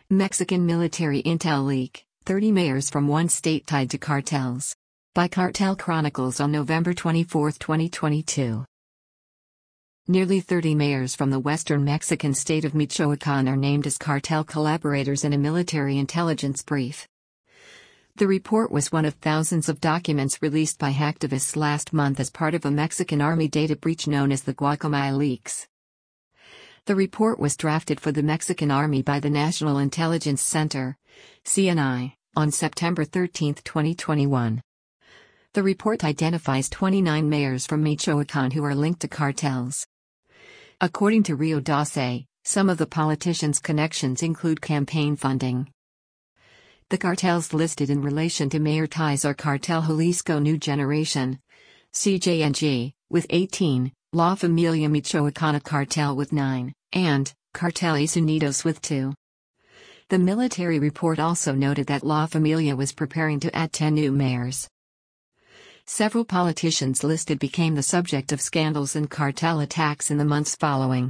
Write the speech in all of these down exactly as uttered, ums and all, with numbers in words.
Mexican military intel leak, thirty mayors from one state tied to cartels. By Cartel Chronicles on November twenty-fourth, twenty twenty-two. Nearly thirty mayors from the western Mexican state of Michoacan are named as cartel collaborators in a military intelligence brief. The report was one of thousands of documents released by hacktivists last month as part of a Mexican army data breach known as the Guacamaya leaks. The report was drafted for the Mexican Army by the National Intelligence Center, C N I, on September thirteenth, twenty twenty-one. The report identifies twenty-nine mayors from Michoacan who are linked to cartels. According to Rio Doce, some of the politicians' connections include campaign funding. The cartels listed in relation to mayor ties are Cartel Jalisco New Generation, C J N G, with eighteen, La Familia Michoacana Cartel with nine, and Carteles Unidos with two. The military report also noted that La Familia was preparing to add ten new mayors. Several politicians listed became the subject of scandals and cartel attacks in the months following.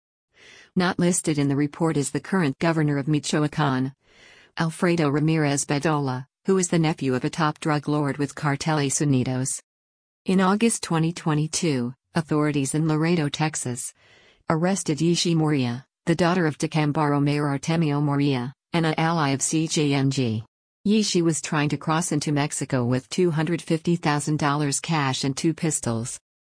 Not listed in the report is the current governor of Michoacán, Alfredo Ramirez Bedolla, who is the nephew of a top drug lord with Carteles Unidos. In August twenty twenty-two, authorities in Laredo, Texas, arrested Yishi Moria, the daughter of Tacambaro Mayor Artemio Moria, and an ally of C J N G. Yishi was trying to cross into Mexico with two hundred fifty thousand dollars cash and two pistols.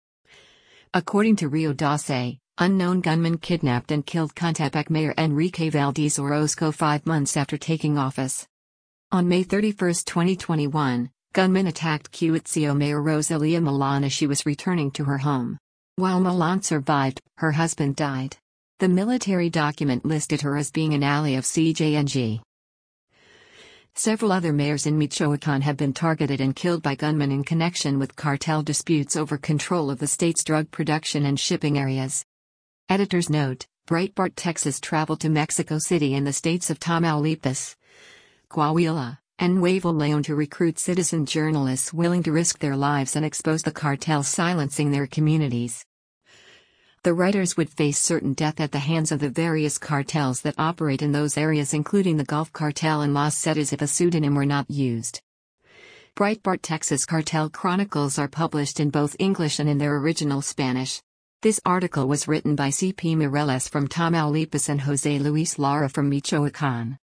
According to Rio Doce, unknown gunmen kidnapped and killed Contepec Mayor Enrique Valdez Orozco five months after taking office. On May thirty-first, twenty twenty-one, gunmen attacked Cuitzeo Mayor Rosalia Milan as she was returning to her home. While Milan survived, her husband died. The military document listed her as being an ally of C J N G. Several other mayors in Michoacan have been targeted and killed by gunmen in connection with cartel disputes over control of the state's drug production and shipping areas. Editor's note: Breitbart Texas traveled to Mexico City in the states of Tamaulipas, Coahuila, and Nuevo León to recruit citizen journalists willing to risk their lives and expose the cartels silencing their communities. The writers would face certain death at the hands of the various cartels that operate in those areas, including the Gulf Cartel and Los Zetas, if a pseudonym were not used. Breitbart Texas Cartel Chronicles are published in both English and in their original Spanish. This article was written by C P Mireles from Tamaulipas and Jose Luis Lara from Michoacan.